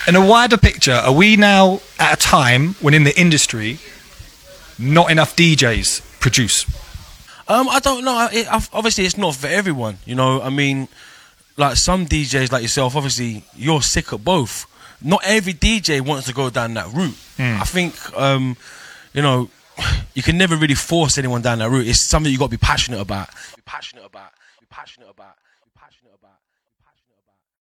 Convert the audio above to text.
in a wider picture, are we now at a time when in the industry, not enough DJs produce? I don't know. Obviously, it's not for everyone. You know, I mean, like some DJs like yourself, obviously, you're sick of both. Not every DJ wants to go down that route. I think, you know, you can never really force anyone down that route. It's something you got to be passionate about.